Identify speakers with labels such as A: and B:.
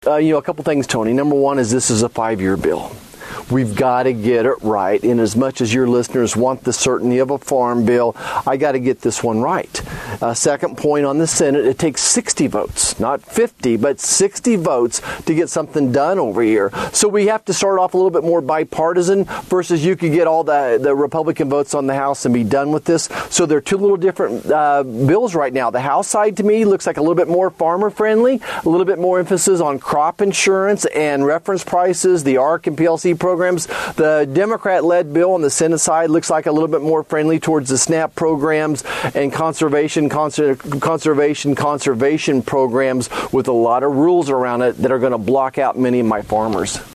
A: A couple things, Tony. Number one is this is a 5-year bill. We've got to get it right. And as much as your listeners want the certainty of a farm bill, I got to get this one right. Second point on the Senate, it takes 60 votes, not 50, but 60 votes to get something done over here. So we have to start off a little bit more bipartisan versus you could get all the Republican votes on the House and be done with this. So they're two little different bills right now. The House side to me looks like a little bit more farmer friendly, a little bit more emphasis on crop insurance and reference prices, the ARC and PLC programs. The Democrat-led bill on the Senate side looks like a little bit more friendly towards the SNAP programs and conservation programs with a lot of rules around it that are going to block out many of my farmers.